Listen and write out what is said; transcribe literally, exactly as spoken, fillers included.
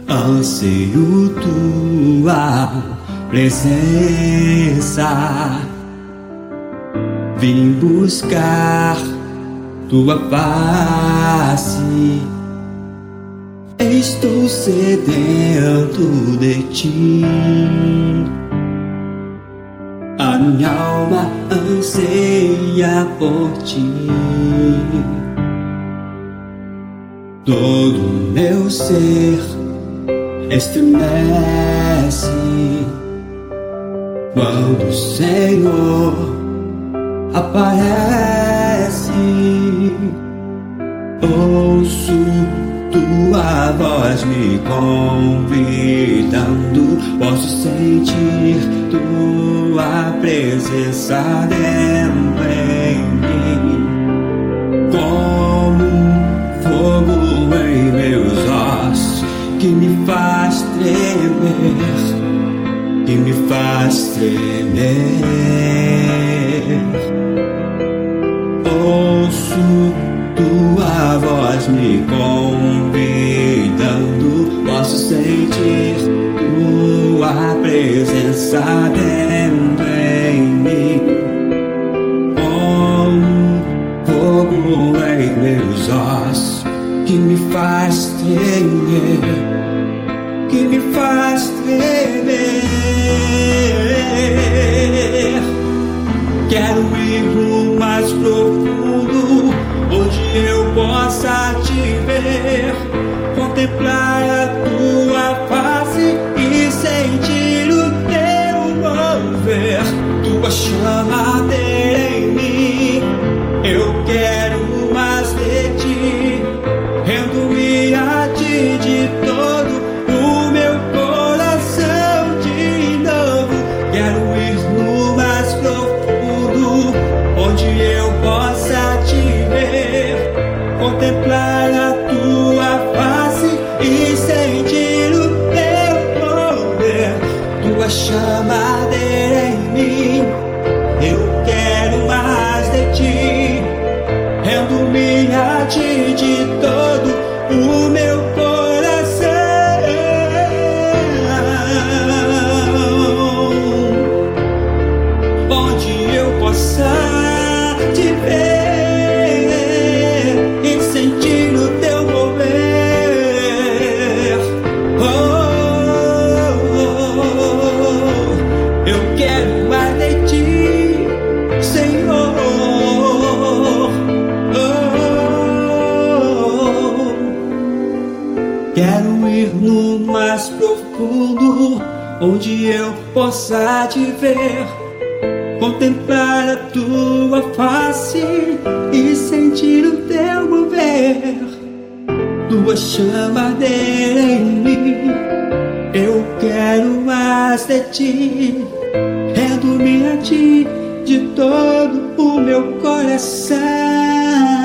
Anseio tua presença, vim buscar tua face. Estou sedento de ti, a minha alma anseia por ti. Todo meu ser estremece quando o Senhor aparece. Ouço tua voz me convidando, posso sentir tua presença dentro em mim, como um fogo em meus ossos, que me faz tremer, que me faz tremer. Ouço tua voz me convidando, posso sentir tua presença dentro em mim, como fogo em meus ossos, que me faz tremer, que me faz tremer. Quero ir no mais profundo, onde eu possa te ver, contemplar a tua face e sentir o teu mover, tua chama em mim. Eu quero mais de ti, rendo-me a ti de todo o meu coração de novo. Quero ir no mais profundo, onde eu possa te ver, contemplar a tua face e sentir o teu poder, tua chama em mim. Eu quero mais de ti, rendo-me a ti de todo o meu coração, onde eu possa te ver e sentir o teu mover. Oh, oh, oh. Eu quero mais de ti, Senhor. Oh, oh. Quero ir no mais profundo, onde eu possa te ver, contemplar a tua face e sentir o teu mover, tua chama em mim. Eu quero mais de ti, rendo-me a ti de todo o meu coração.